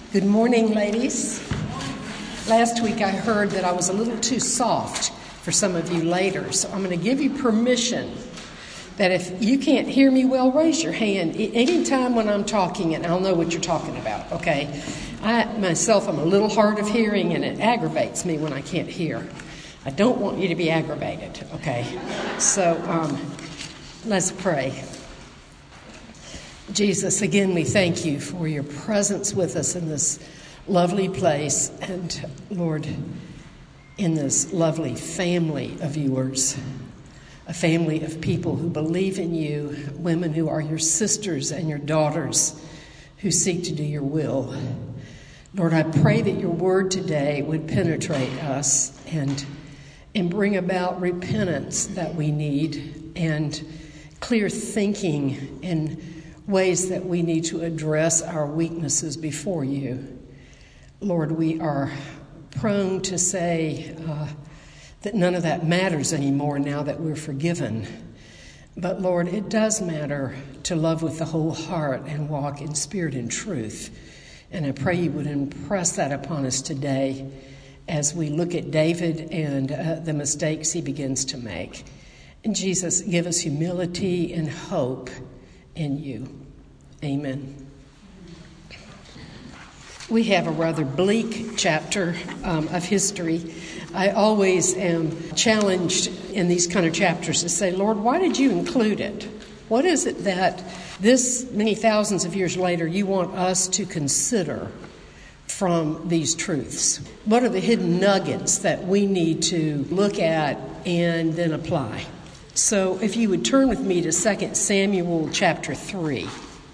Good morning, ladies. Last week I heard that I was a little too soft for some of you later, so I'm going to give you permission that if you can't hear me well, raise your hand anytime when I'm talking and I'll know what you're talking about, okay? I myself am a little hard of hearing and it aggravates me when I can't hear. I don't want you to be aggravated, okay? So let's pray. Jesus, again, we thank you for your presence with us in this lovely place and, Lord, in this lovely family of yours, a family of people who believe in you, women who are your sisters and your daughters who seek to do your will. Lord, I pray that your word today would penetrate us and bring about repentance that we need and clear thinking and ways that we need to address our weaknesses before you. Lord, we are prone to say that none of that matters anymore now that we're forgiven. But Lord, it does matter to love with the whole heart and walk in spirit and truth. And I pray you would impress that upon us today as we look at David and the mistakes he begins to make. And Jesus, give us humility and hope in you. Amen. We have a rather bleak chapter of history. I always am challenged in these kind of chapters to say, Lord, why did you include it? What is it that this many thousands of years later you want us to consider from these truths? What are the hidden nuggets that we need to look at and then apply? So if you would turn with me to 2 Samuel chapter 3.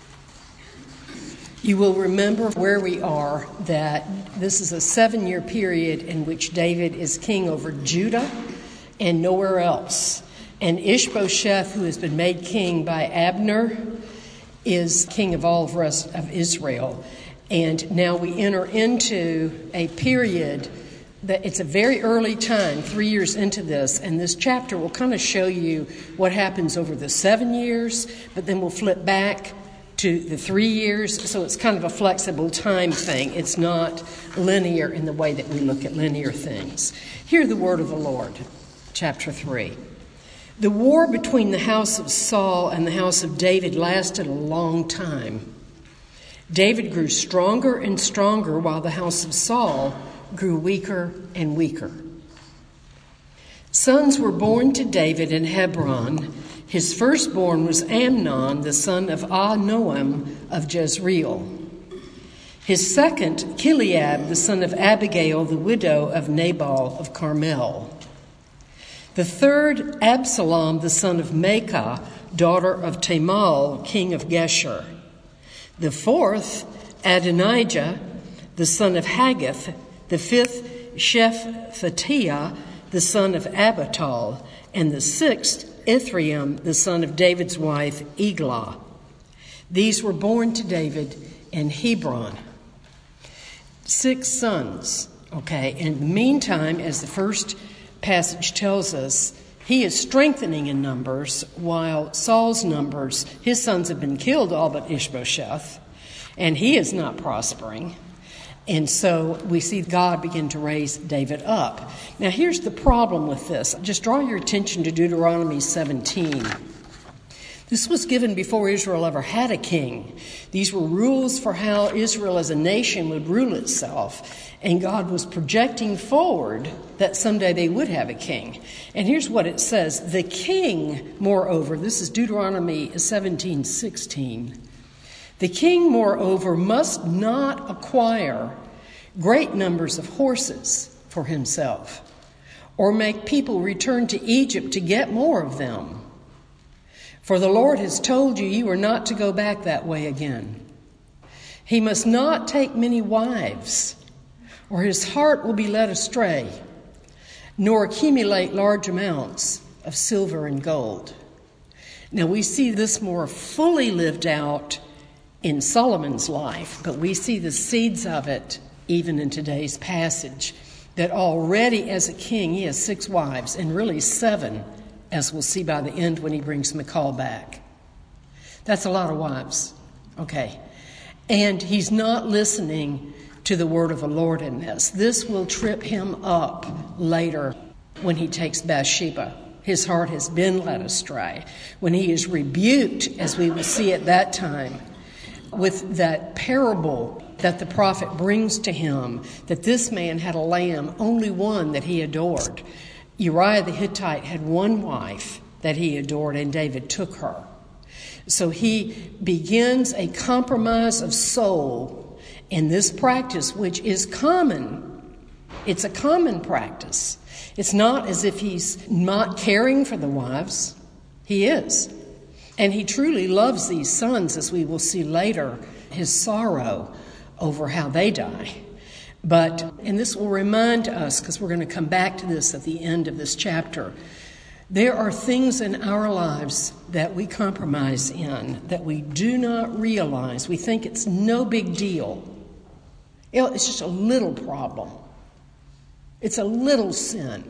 You will remember where we are, that this is a 7-year period in which David is king over Judah and nowhere else. And Ishbosheth, who has been made king by Abner, is king of all the rest of Israel. And now we enter into a period that it's a very early time, 3 years into this, and this chapter will kind of show you what happens over the 7 years, but then we'll flip back to the 3 years, so it's kind of a flexible time thing. It's not linear in the way that we look at linear things. Hear the word of the Lord, chapter 3. The war between the house of Saul and the house of David lasted a long time. David grew stronger and stronger while the house of Saul grew weaker and weaker. Sons were born to David in Hebron. His firstborn was Amnon, the son of Ahinoam of Jezreel. His second, Chileab, the son of Abigail, the widow of Nabal of Carmel. The third, Absalom, the son of Maacah, daughter of Tamal, king of Geshur. The fourth, Adonijah, the son of Haggith. The fifth, Shephatiah, the son of Abital. And the sixth, Ithream, the son of David's wife, Eglah. These were born to David in Hebron. 6 sons, okay? And meantime, as the first passage tells us, he is strengthening in numbers, while Saul's numbers, his sons have been killed, all but Ishbosheth, and he is not prospering. And so we see God begin to raise David up. Now here's the problem with this. Just draw your attention to Deuteronomy 17. This was given before Israel ever had a king. These were rules for how Israel as a nation would rule itself. And God was projecting forward that someday they would have a king. And here's what it says. The king, moreover, this is Deuteronomy 17:16. The king, moreover, must not acquire great numbers of horses for himself, or make people return to Egypt to get more of them. For the Lord has told you, you are not to go back that way again. He must not take many wives, or his heart will be led astray, nor accumulate large amounts of silver and gold. Now we see this more fully lived out in Solomon's life, but we see the seeds of it even in today's passage, that already as a king he has 6 wives, and really 7, as we'll see by the end when he brings Michal back. That's a lot of wives, okay? And he's not listening to the word of the Lord in this. This will trip him up later when he takes Bathsheba. His heart has been led astray. When he is rebuked, as we will see at that time, with that parable that the prophet brings to him, that this man had a lamb, only one that he adored. Uriah the Hittite had one wife that he adored, and David took her. So he begins a compromise of soul in this practice, which is common. It's a common practice. It's not as if he's not caring for the wives. He is. And he truly loves these sons, as we will see later, his sorrow over how they die. And this will remind us, because we're going to come back to this at the end of this chapter, there are things in our lives that we compromise in, that we do not realize. We think it's no big deal. It's just a little problem. It's a little sin.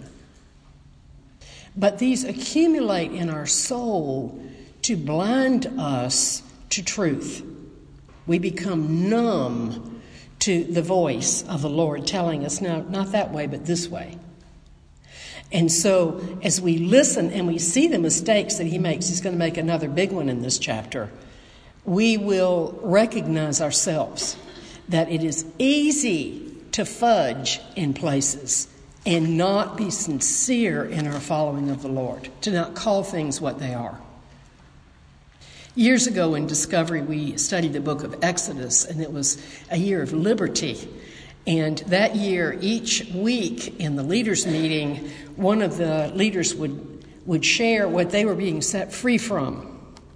But these accumulate in our soul to blind us to truth. We become numb to the voice of the Lord telling us, no, not that way, but this way. And so as we listen and we see the mistakes that he makes, he's going to make another big one in this chapter, we will recognize ourselves that it is easy to fudge in places and not be sincere in our following of the Lord, to not call things what they are. Years ago in Discovery, we studied the book of Exodus, and it was a year of liberty. And that year, each week in the leaders' meeting, one of the leaders would share what they were being set free from.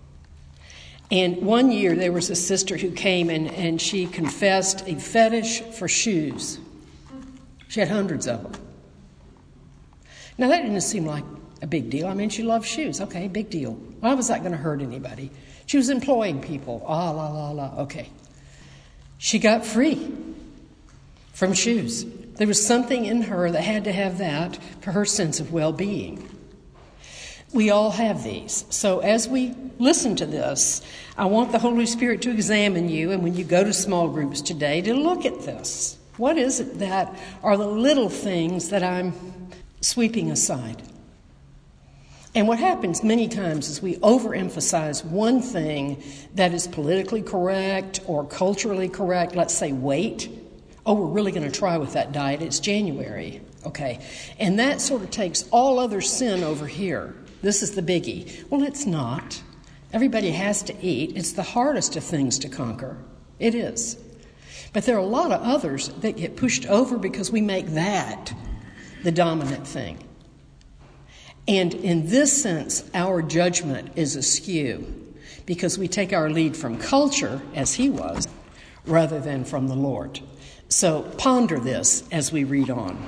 And one year there was a sister who came and she confessed a fetish for shoes. She had hundreds of them. Now that didn't seem like a big deal. I mean, she loved shoes. Okay, big deal. Why was that going to hurt anybody? She was employing people. Okay. She got free from shoes. There was something in her that had to have that for her sense of well-being. We all have these. So as we listen to this, I want the Holy Spirit to examine you, and when you go to small groups today, to look at this. What is it that are the little things that I'm sweeping aside? And what happens many times is we overemphasize one thing that is politically correct or culturally correct. Let's say weight. Oh, we're really going to try with that diet. It's January. Okay. And that sort of takes all other sin over here. This is the biggie. Well, it's not. Everybody has to eat. It's the hardest of things to conquer. It is. But there are a lot of others that get pushed over because we make that the dominant thing. And in this sense, our judgment is askew because we take our lead from culture, as he was, rather than from the Lord. So ponder this as we read on.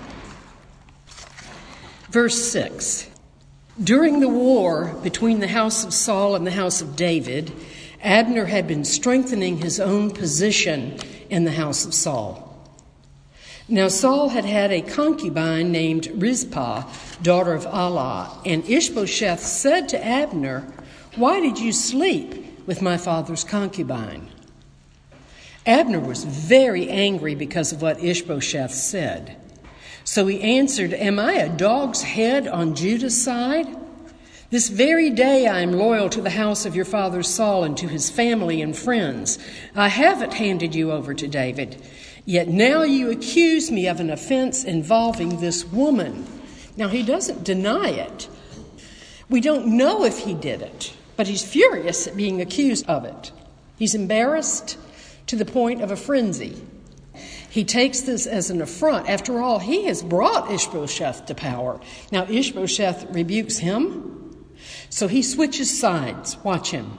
Verse 6. During the war between the house of Saul and the house of David, Abner had been strengthening his own position in the house of Saul. Now Saul had had a concubine named Rizpah, daughter of Allah, and Ishbosheth said to Abner, "Why did you sleep with my father's concubine?" Abner was very angry because of what Ishbosheth said. So he answered, "Am I a dog's head on Judah's side? This very day I am loyal to the house of your father Saul and to his family and friends. I haven't handed you over to David. Yet now you accuse me of an offense involving this woman." Now, he doesn't deny it. We don't know if he did it, but he's furious at being accused of it. He's embarrassed to the point of a frenzy. He takes this as an affront. After all, he has brought Ishbosheth to power. Now, Ishbosheth rebukes him, so he switches sides. Watch him.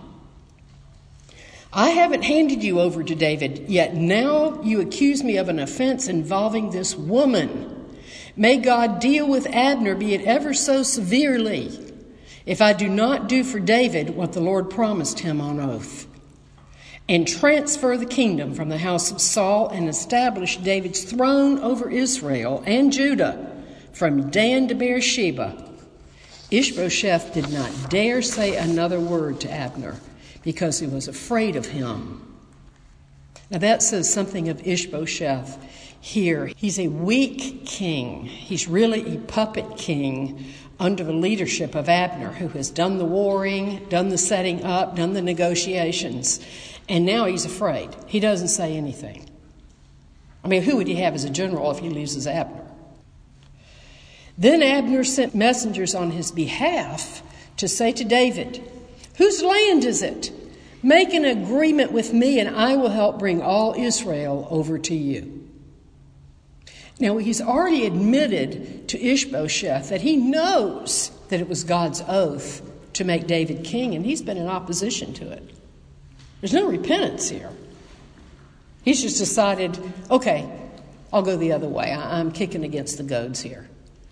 "I haven't handed you over to David, yet now you accuse me of an offense involving this woman. May God deal with Abner, be it ever so severely, if I do not do for David what the Lord promised him on oath, and transfer the kingdom from the house of Saul and establish David's throne over Israel and Judah from Dan to Beersheba." Ishbosheth did not dare say another word to Abner, because he was afraid of him. Now that says something of Ishbosheth here. He's a weak king. He's really a puppet king under the leadership of Abner, who has done the warring, done the setting up, done the negotiations, and now he's afraid. He doesn't say anything. I mean, who would he have as a general if he loses Abner? Then Abner sent messengers on his behalf to say to David, "Whose land is it? Make an agreement with me, and I will help bring all Israel over to you." Now, he's already admitted to Ishbosheth that he knows that it was God's oath to make David king, and he's been in opposition to it. There's no repentance here. He's just decided, okay, I'll go the other way. I'm kicking against the goads here.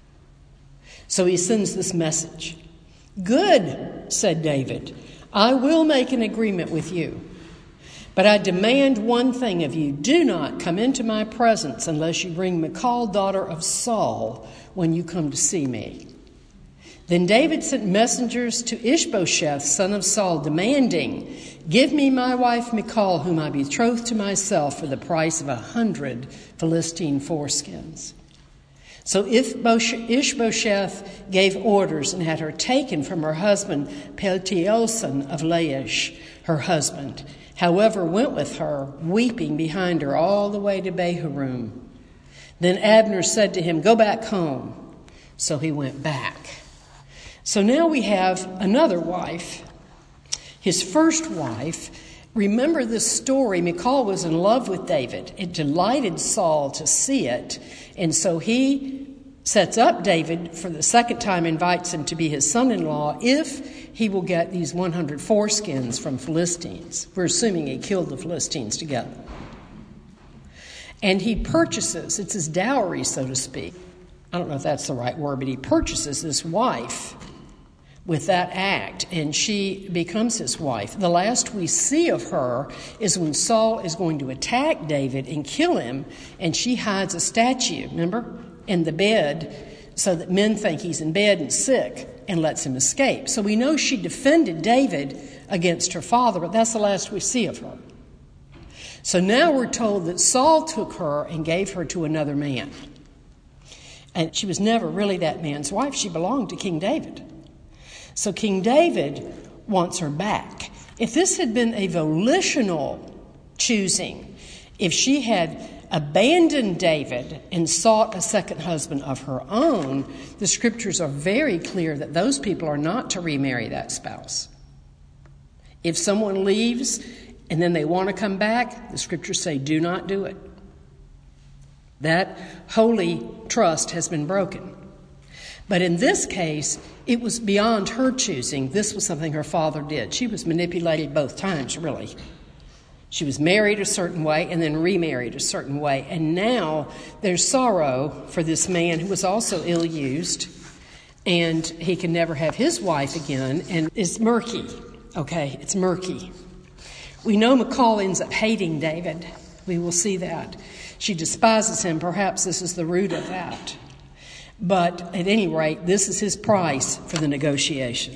So he sends this message. "Good," said David, "I will make an agreement with you. But I demand one thing of you. Do not come into my presence unless you bring Michal, daughter of Saul, when you come to see me." Then David sent messengers to Ishbosheth, son of Saul, demanding, "Give me my wife Michal, whom I betrothed to myself, for the price of 100 Philistine foreskins." So Ishbosheth gave orders and had her taken from her husband, Paltiel, son of Laish, her husband. However, went with her, weeping behind her all the way to Bahurim. Then Abner said to him, "Go back home." So he went back. So now we have another wife. His first wife, remember this story, Michal was in love with David. It delighted Saul to see it. And so he sets up David for the second time, invites him to be his son-in-law if he will get these 100 foreskins from Philistines. We're assuming he killed the Philistines together. And he purchases, it's his dowry, so to speak. I don't know if that's the right word, but he purchases this wife with that act, and she becomes his wife. The last we see of her is when Saul is going to attack David and kill him, and she hides a statue, remember, in the bed so that men think he's in bed and sick and lets him escape. So we know she defended David against her father, but that's the last we see of her. So now we're told that Saul took her and gave her to another man. And she was never really that man's wife. She belonged to King David. So King David wants her back. If this had been a volitional choosing, if she had abandoned David and sought a second husband of her own, the scriptures are very clear that those people are not to remarry that spouse. If someone leaves and then they want to come back, the scriptures say do not do it. That holy trust has been broken. But in this case, it was beyond her choosing. This was something her father did. She was manipulated both times, really. She was married a certain way and then remarried a certain way. And now there's sorrow for this man who was also ill-used, and he can never have his wife again, and it's murky. Okay, it's murky. We know Michal ends up hating David. We will see that. She despises him. Perhaps this is the root of that. But at any rate, this is his price for the negotiation.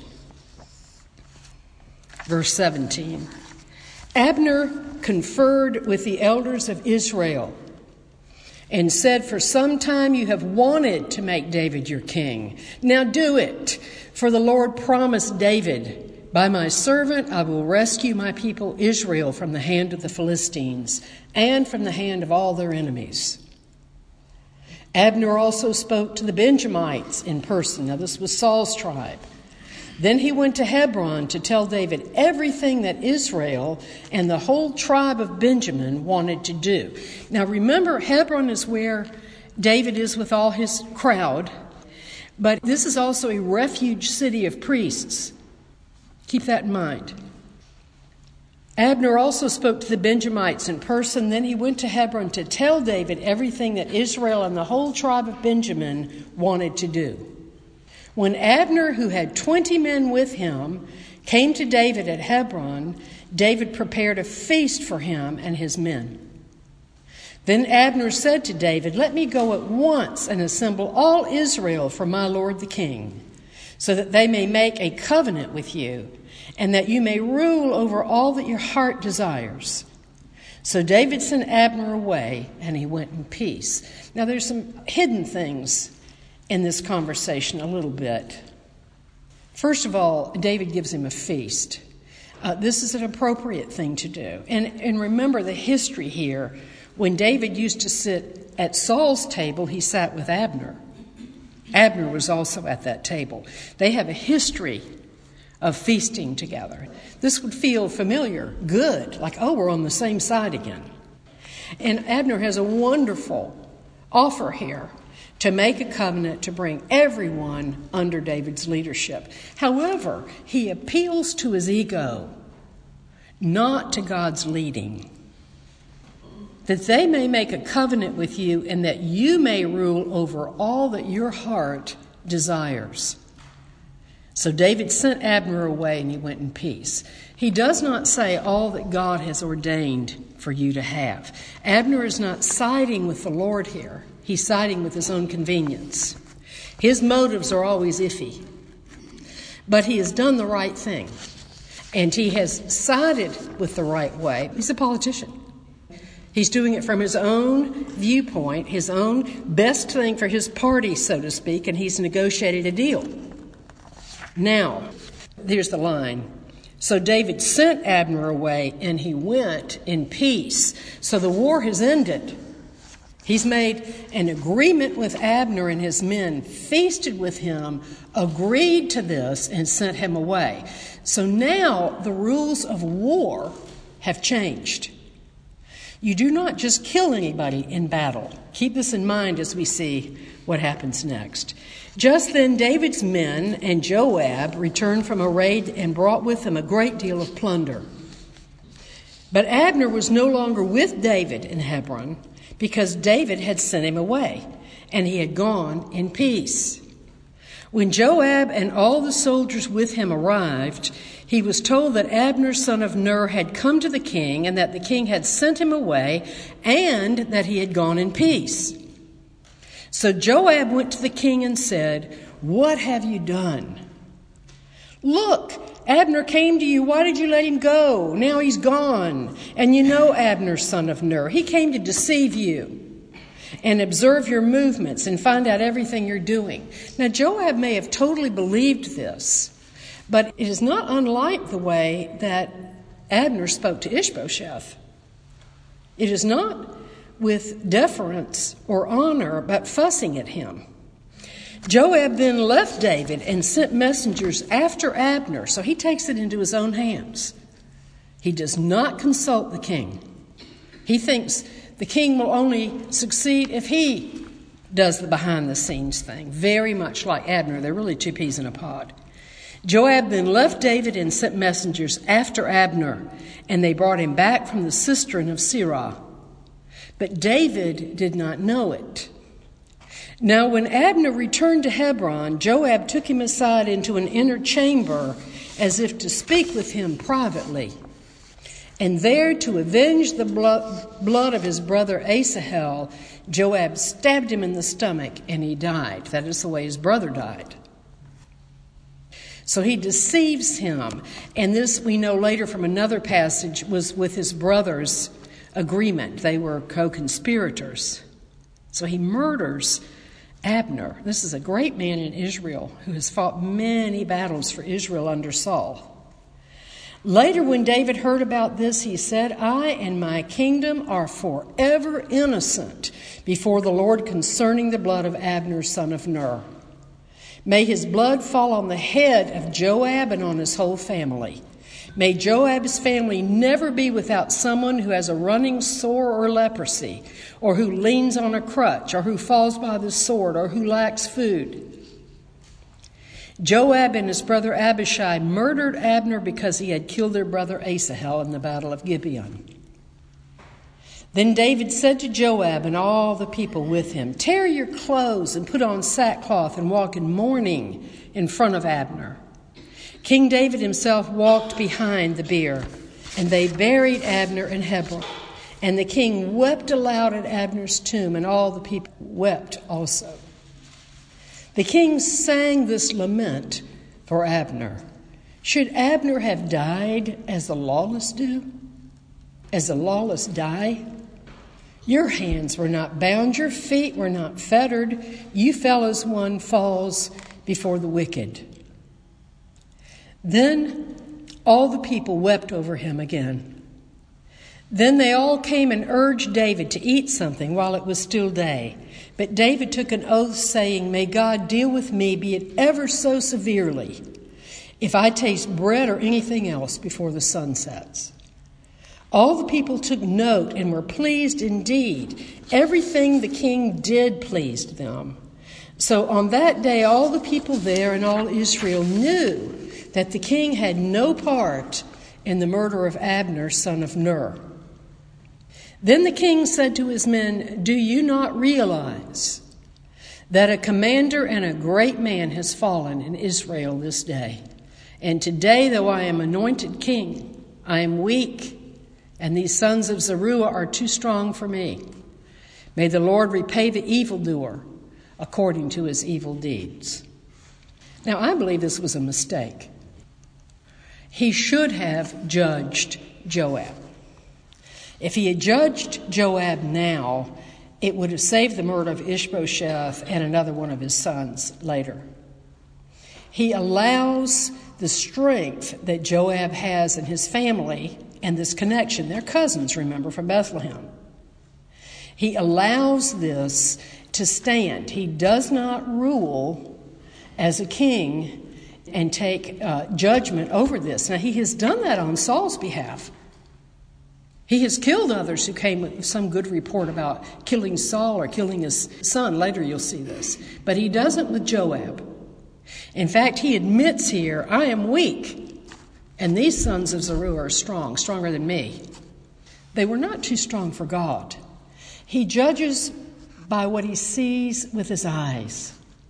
Verse 17. Abner conferred with the elders of Israel and said, "For some time you have wanted to make David your king. Now do it, for the Lord promised David, 'By my servant I will rescue my people Israel from the hand of the Philistines and from the hand of all their enemies.'" Abner also spoke to the Benjamites in person. Now this was Saul's tribe. Then he went to Hebron to tell David everything that Israel and the whole tribe of Benjamin wanted to do. Now remember, Hebron is where David is with all his crowd, but this is also a refuge city of priests. Keep that in mind. Abner also spoke to the Benjamites in person. Then he went to Hebron to tell David everything that Israel and the whole tribe of Benjamin wanted to do. When Abner, who had 20 men with him, came to David at Hebron, David prepared a feast for him and his men. Then Abner said to David, "Let me go at once and assemble all Israel for my lord the king, so that they may make a covenant with you, and that you may rule over all that your heart desires." So David sent Abner away, and he went in peace. Now, there's some hidden things in this conversation a little bit. First of all, David gives him a feast. This is an appropriate thing to do. And remember the history here. When David used to sit at Saul's table, he sat with Abner. Abner was also at that table. They have a history of feasting together. This would feel familiar, good, like, oh, we're on the same side again. And Abner has a wonderful offer here to make a covenant to bring everyone under David's leadership. However, he appeals to his ego, not to God's leading. That they may make a covenant with you and that you may rule over all that your heart desires. So David sent Abner away and he went in peace. He does not say all that God has ordained for you to have. Abner is not siding with the Lord here. He's siding with his own convenience. His motives are always iffy. But he has done the right thing. And he has sided with the right way. He's a politician. He's doing it from his own viewpoint, his own best thing for his party, so to speak, and he's negotiated a deal. Now, here's the line. So David sent Abner away, and he went in peace. So the war has ended. He's made an agreement with Abner and his men, feasted with him, agreed to this, and sent him away. So now the rules of war have changed. You do not just kill anybody in battle. Keep this in mind as we see what happens next. Just then David's men and Joab returned from a raid and brought with them a great deal of plunder. But Abner was no longer with David in Hebron because David had sent him away, and he had gone in peace. When Joab and all the soldiers with him arrived, he was told that Abner, son of Ner, had come to the king and that the king had sent him away and that he had gone in peace. So Joab went to the king and said, "What have you done? Look, Abner came to you. Why did you let him go? Now he's gone. And you know Abner, son of Ner. He came to deceive you and observe your movements and find out everything you're doing." Now, Joab may have totally believed this, but it is not unlike the way that Abner spoke to Ishbosheth. It is not with deference or honor, but fussing at him. Joab then left David and sent messengers after Abner, so he takes it into his own hands. He does not consult the king. He thinks the king will only succeed if he does the behind-the-scenes thing, very much like Abner. They're really two peas in a pod. Joab then left David and sent messengers after Abner, and they brought him back from the cistern of Sirah. But David did not know it. Now when Abner returned to Hebron, Joab took him aside into an inner chamber as if to speak with him privately. And there, to avenge the blood of his brother Asahel, Joab stabbed him in the stomach and he died. That is the way his brother died. So he deceives him. And this, we know later from another passage, was with his brother's agreement. They were co-conspirators. So he murders Abner. This is a great man in Israel who has fought many battles for Israel under Saul. Later, when David heard about this, he said, "I and my kingdom are forever innocent before the Lord concerning the blood of Abner, son of Ner. May his blood fall on the head of Joab and on his whole family. May Joab's family never be without someone who has a running sore or leprosy, or who leans on a crutch, or who falls by the sword, or who lacks food." Joab and his brother Abishai murdered Abner because he had killed their brother Asahel in the battle of Gibeon. Then David said to Joab and all the people with him, "Tear your clothes and put on sackcloth and walk in mourning in front of Abner." King David himself walked behind the bier, and they buried Abner in Hebron. And the king wept aloud at Abner's tomb, and all the people wept also. The king sang this lament for Abner. Should Abner have died as the lawless do? as the lawless die? Your hands were not bound, your feet were not fettered. You fell as one falls before the wicked." Then all the people wept over him again. Then they all came and urged David to eat something while it was still day. But David took an oath, saying, "May God deal with me, be it ever so severely, if I taste bread or anything else before the sun sets." All the people took note and were pleased indeed. Everything the king did pleased them. So on that day, all the people there and all Israel knew that the king had no part in the murder of Abner, son of Ner. Then the king said to his men, "Do you not realize that a commander and a great man has fallen in Israel this day? And today, though I am anointed king, I am weak, and these sons of Zeruiah are too strong for me. May the Lord repay the evildoer according to his evil deeds." Now, I believe this was a mistake. He should have judged Joab. If he had judged Joab now, it would have saved the murder of Ishbosheth and another one of his sons later. He allows the strength that Joab has in his family and this connection. They're cousins, remember, from Bethlehem. He allows this to stand. He does not rule as a king and take judgment over this. Now, he has done that on Saul's behalf. He has killed others who came with some good report about killing Saul or killing his son. Later you'll see this. But he doesn't with Joab. In fact, he admits here, "I am weak, and these sons of Zeruiah are strong, stronger than me." They were not too strong for God. He judges by what he sees with his eyes.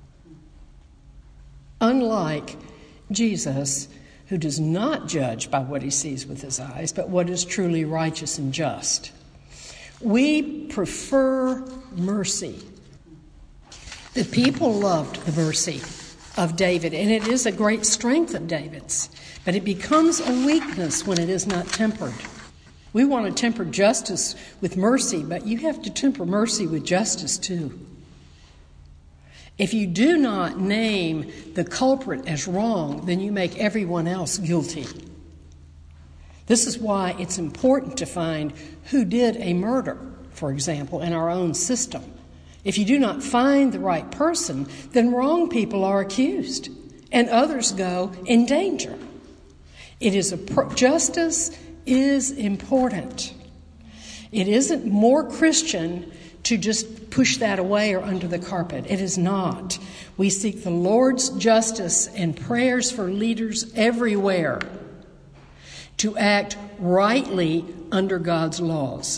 Unlike Jesus, who does not judge by what he sees with his eyes, but what is truly righteous and just. We prefer mercy. The people loved the mercy of David, and it is a great strength of David's, but it becomes a weakness when it is not tempered. We want to temper justice with mercy, but you have to temper mercy with justice too. If you do not name the culprit as wrong, then you make everyone else guilty. This is why it's important to find who did a murder, for example, in our own system. If you do not find the right person, then wrong people are accused, and others go in danger. Justice is important. It isn't more Christian to just push that away or under the carpet. It is not. We seek the Lord's justice and prayers for leaders everywhere to act rightly under God's laws.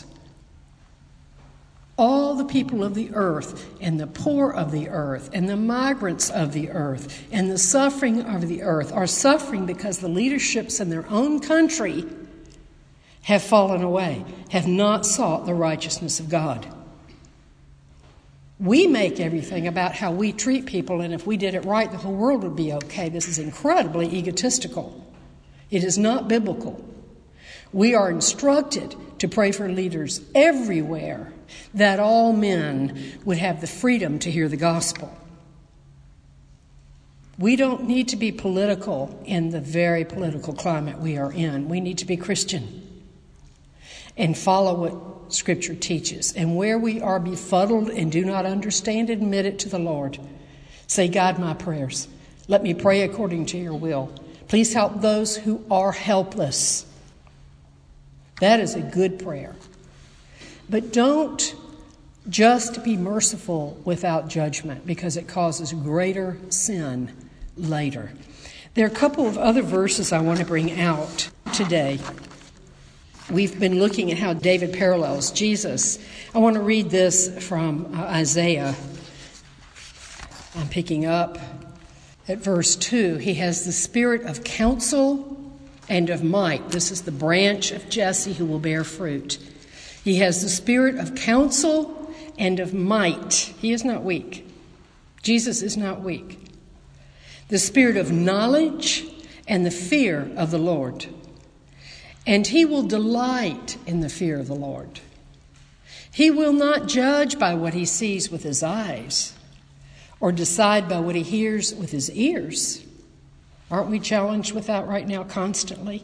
All the people of the earth and the poor of the earth and the migrants of the earth and the suffering of the earth are suffering because the leaderships in their own country have fallen away, have not sought the righteousness of God. We make everything about how we treat people, and if we did it right, the whole world would be okay. This is incredibly egotistical. It is not biblical. We are instructed to pray for leaders everywhere, that all men would have the freedom to hear the gospel. We don't need to be political in the very political climate we are in. We need to be Christian and follow what Scripture teaches. And where we are befuddled and do not understand, admit it to the Lord. Say, "God, my prayers. Let me pray according to your will. Please help those who are helpless." That is a good prayer. But don't just be merciful without judgment, because it causes greater sin later. There are a couple of other verses I want to bring out today. We've been looking at how David parallels Jesus. I want to read this from Isaiah. I'm picking up at verse 2. He has the spirit of counsel and of might. This is the branch of Jesse who will bear fruit. He has the spirit of counsel and of might. He is not weak. Jesus is not weak. The spirit of knowledge and the fear of the Lord. And he will delight in the fear of the Lord. He will not judge by what he sees with his eyes or decide by what he hears with his ears. Aren't we challenged with that right now constantly?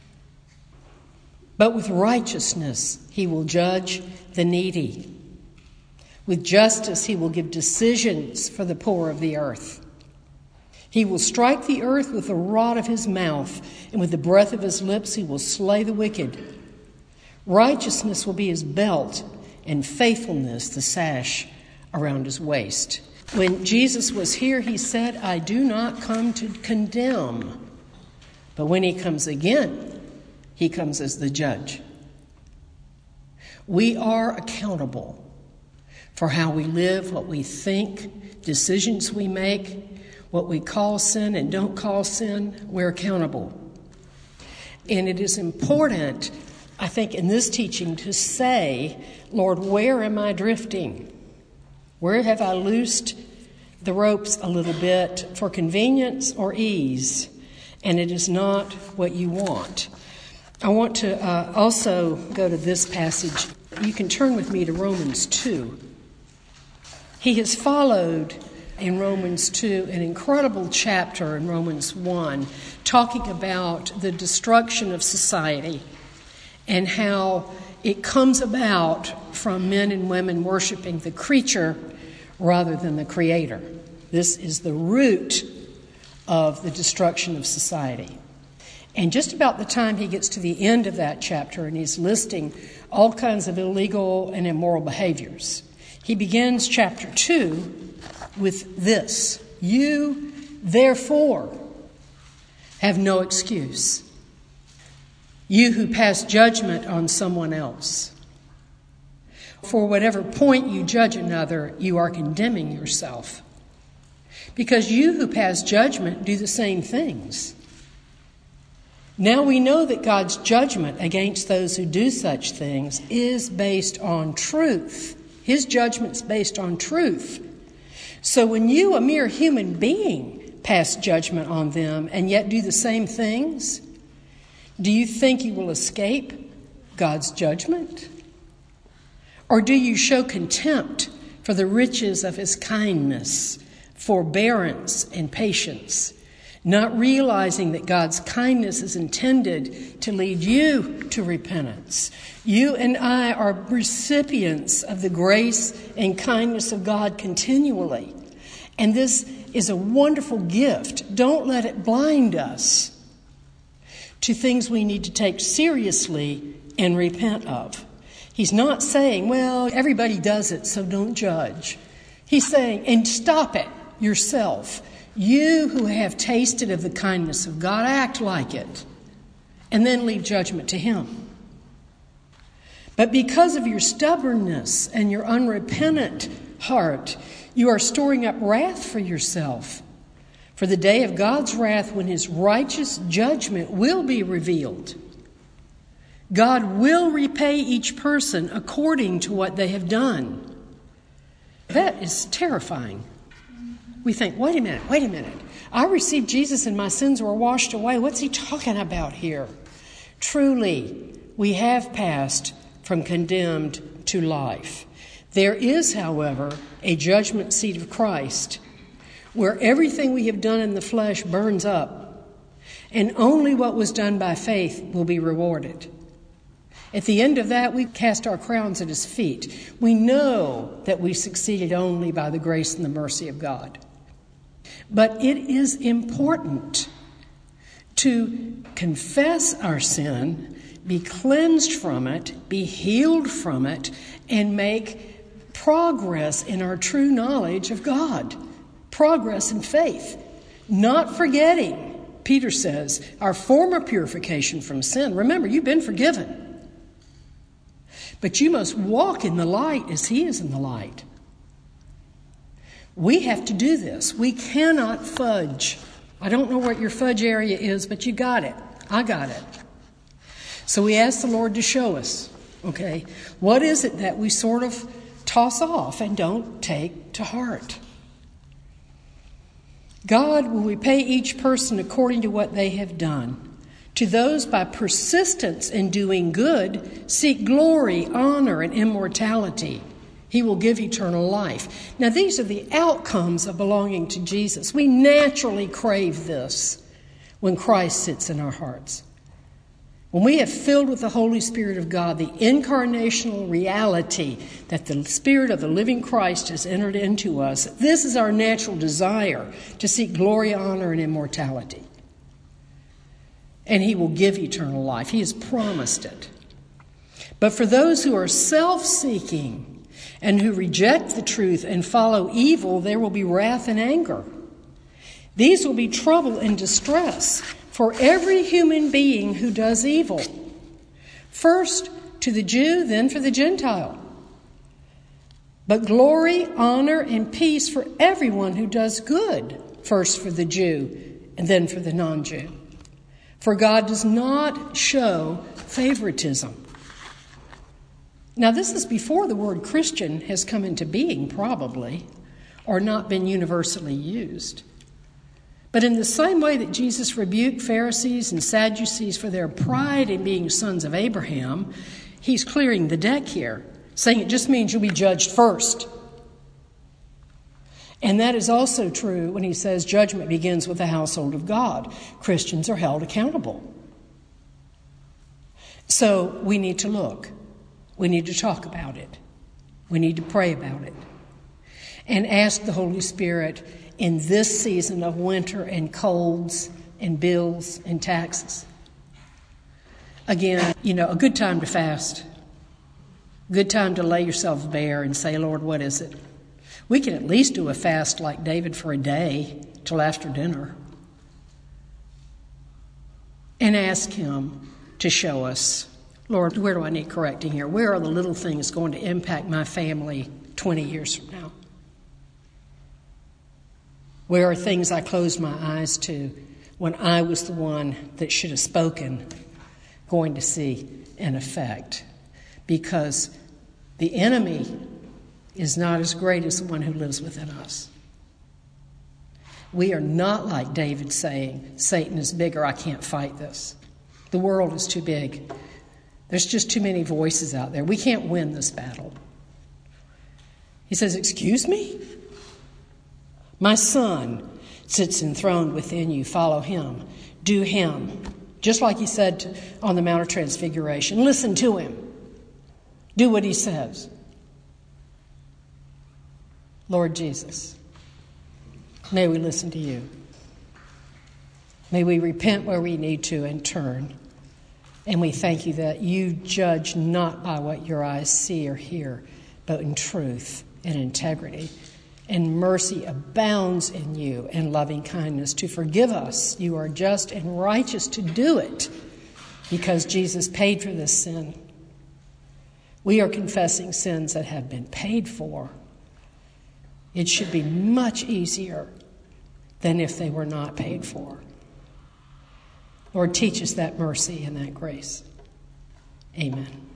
But with righteousness he will judge the needy. With justice he will give decisions for the poor of the earth. He will strike the earth with the rod of his mouth, and with the breath of his lips he will slay the wicked. Righteousness will be his belt, and faithfulness the sash around his waist. When Jesus was here, he said, I do not come to condemn. But when he comes again, he comes as the judge. We are accountable for how we live, what we think, decisions we make, what we call sin and don't call sin. We're accountable. And it is important, I think, in this teaching to say, Lord, where am I drifting? Where have I loosed the ropes a little bit for convenience or ease? And it is not what you want. I want to also go to this passage. You can turn with me to Romans 2. He has followed in Romans 2 an incredible chapter in Romans 1 talking about the destruction of society and how it comes about from men and women worshiping the creature rather than the Creator. This is the root of the destruction of society. And just about the time he gets to the end of that chapter and he's listing all kinds of illegal and immoral behaviors, he begins chapter 2 with this: you, therefore, have no excuse. You who pass judgment on someone else. For whatever point you judge another, you are condemning yourself. Because you who pass judgment do the same things. Now we know that God's judgment against those who do such things is based on truth. His judgment's based on truth. So when you, a mere human being, pass judgment on them and yet do the same things, do you think you will escape God's judgment? Or do you show contempt for the riches of his kindness, forbearance, and patience, not realizing that God's kindness is intended to lead you to repentance? You and I are recipients of the grace and kindness of God continually. And this is a wonderful gift. Don't let it blind us to things we need to take seriously and repent of. He's not saying, well, everybody does it, so don't judge. He's saying, and stop it yourself. You who have tasted of the kindness of God, act like it, and then leave judgment to him. But because of your stubbornness and your unrepentant heart, you are storing up wrath for yourself for the day of God's wrath, when his righteous judgment will be revealed. God will repay each person according to what they have done. That is terrifying. We think, wait a minute. I received Jesus and my sins were washed away. What's he talking about here? Truly, we have passed from condemned to life. There is, however, a judgment seat of Christ, where everything we have done in the flesh burns up, and only what was done by faith will be rewarded. At the end of that, we cast our crowns at his feet. We know that we succeeded only by the grace and the mercy of God. But it is important to confess our sin, be cleansed from it, be healed from it, and make progress in our true knowledge of God. Progress in faith. Not forgetting, Peter says, our former purification from sin. Remember, you've been forgiven. But you must walk in the light as he is in the light. We have to do this. We cannot fudge. I don't know what your fudge area is, but you got it. I got it. So we ask the Lord to show us, okay, what is it that we sort of toss off and don't take to heart? God will repay each person according to what they have done. To those by persistence in doing good seek glory, honor, and immortality, he will give eternal life. Now, these are the outcomes of belonging to Jesus. We naturally crave this when Christ sits in our hearts. When we have filled with the Holy Spirit of God, the incarnational reality that the Spirit of the living Christ has entered into us, this is our natural desire to seek glory, honor, and immortality. And he will give eternal life. He has promised it. But for those who are self-seeking and who reject the truth and follow evil, there will be wrath and anger. These will be trouble and distress for every human being who does evil. First to the Jew, then for the Gentile. But glory, honor, and peace for everyone who does good. First for the Jew, and then for the non-Jew. For God does not show favoritism. Now, this is before the word Christian has come into being, probably, or not been universally used. But in the same way that Jesus rebuked Pharisees and Sadducees for their pride in being sons of Abraham, he's clearing the deck here, saying it just means you'll be judged first. And that is also true when he says judgment begins with the household of God. Christians are held accountable. So we need to look. We need to talk about it. We need to pray about it. And ask the Holy Spirit in this season of winter and colds and bills and taxes. Again, a good time to fast. Good time to lay yourself bare and say, Lord, what is it? We can at least do a fast like David for a day till after dinner. And ask him to show us, Lord, where do I need correcting here? Where are the little things going to impact my family 20 years from now? Where are things I closed my eyes to when I was the one that should have spoken going to see an effect? Because the enemy is not as great as the one who lives within us. We are not like David saying, Satan is bigger, I can't fight this. The world is too big. There's just too many voices out there. We can't win this battle. He says, excuse me? My son sits enthroned within you. Follow him. Do him. Just like he said on the Mount of Transfiguration. Listen to him. Do what he says. Lord Jesus, may we listen to you. May we repent where we need to and turn. And we thank you that you judge not by what your eyes see or hear, but in truth and integrity. And mercy abounds in you and loving kindness to forgive us. You are just and righteous to do it because Jesus paid for this sin. We are confessing sins that have been paid for. It should be much easier than if they were not paid for. Lord, teach us that mercy and that grace. Amen.